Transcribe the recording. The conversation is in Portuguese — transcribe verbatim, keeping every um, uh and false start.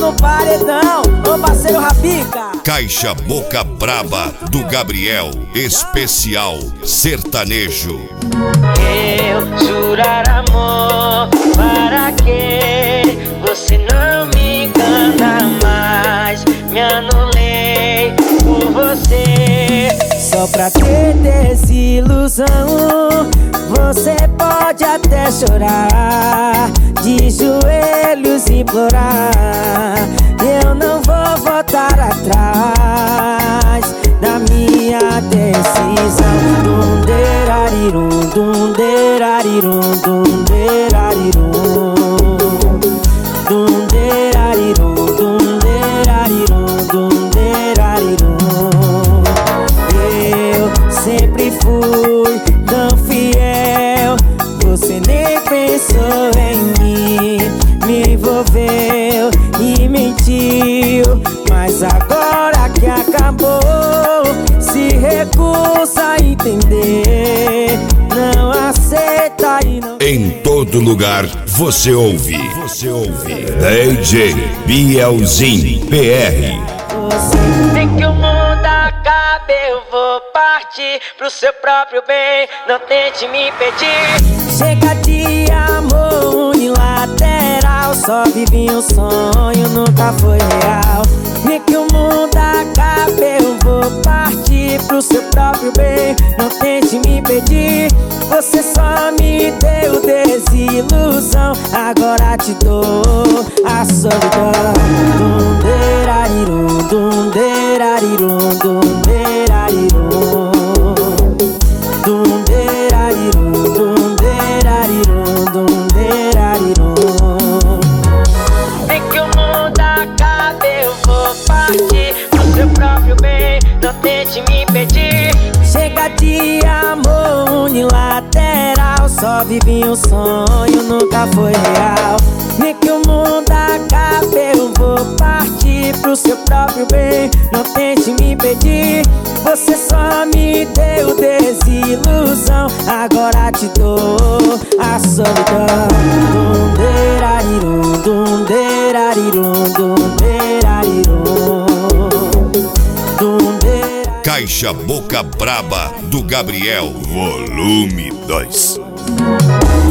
no paredão, ô parceiro Rapica. Caixa Boca Braba do Gabriel, especial sertanejo. Eu jurar amor, para que você não me engana mais? Me anulei por você. Só pra ter desilusão, você pode até chorar, de joelhos implorar. Eu não vou voltar atrás da minha decisão. Dum-derarirum, dum-derarirum, dum-derarirum, dum-derarirum, dum-derarirum, dum-derarirum. Eu sempre fui tão fiel, você nem pensou em mim, me envolveu e mentiu. Mas agora que acabou, se recusa a entender, não aceita e não... Em todo lugar você ouve, você ouve D J Bielzinho P R. Nem que o mundo acabe, eu vou partir pro seu próprio bem, não tente me impedir. Chega de amor unilateral, só vivi um sonho, nunca foi real. Nem que o mundo acabe, eu vou partir pro seu próprio bem, não tente me impedir. Você só me deu desilusão, agora te dou a solidão. Dum-derarirum, dum-derarirum, dum-derarirum, dum-derarirum, dum-derarirum, dum-derarirum. Nem que o mundo acabe, eu vou partir pro seu próprio bem, não tente me impedir. Chega de amor unilateral, só vivi um sonho, nunca foi real. Nem que o mundo acabe, eu vou partir pro seu próprio bem, não tente me impedir. Você só me deu desilusão, agora te dou a solidão. Dum-derarirum, dum-derarirum, dum-derarirum, dum-derarirum. Caixa Boca Braba do Gabriel, volume dois.